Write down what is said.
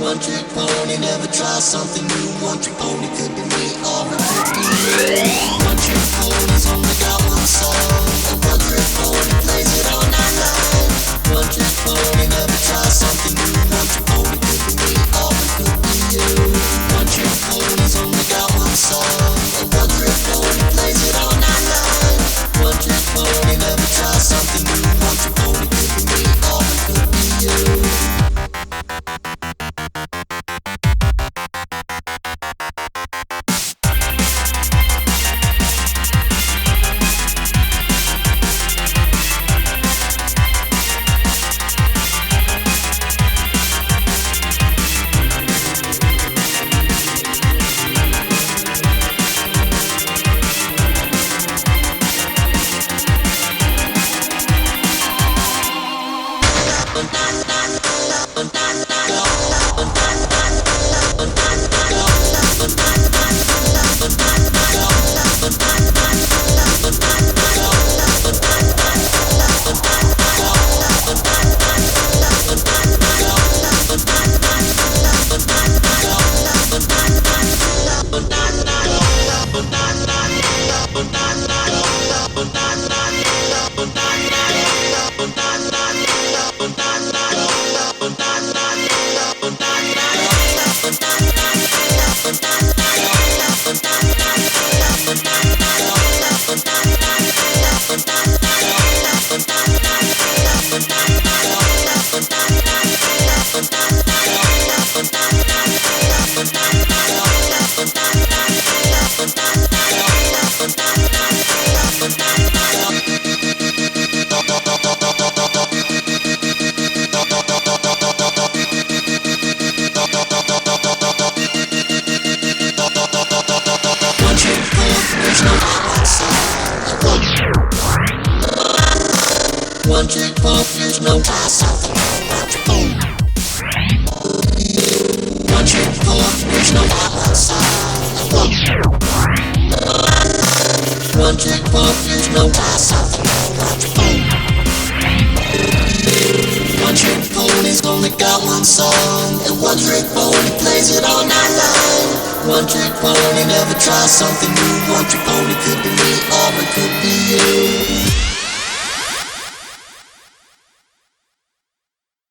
One trick pony, never try something new. One trick pony could be me or it could be you. One trick pony's only got one song, and one trick pony plays it all night long. One trick pony, never try something new. One trick pony could be me or it could be you. One trick pony's only got one song, and one trick pony plays it all night long. One trick pony, never try something new. One trick pony could be me or it could be you. One trick pony, there's no something. One trick pony, there's no one trick pony, there's no something. One trick pony's only got one song, and one trick pony plays it all night long. One trick pony never tries something new. One trick pony could be me or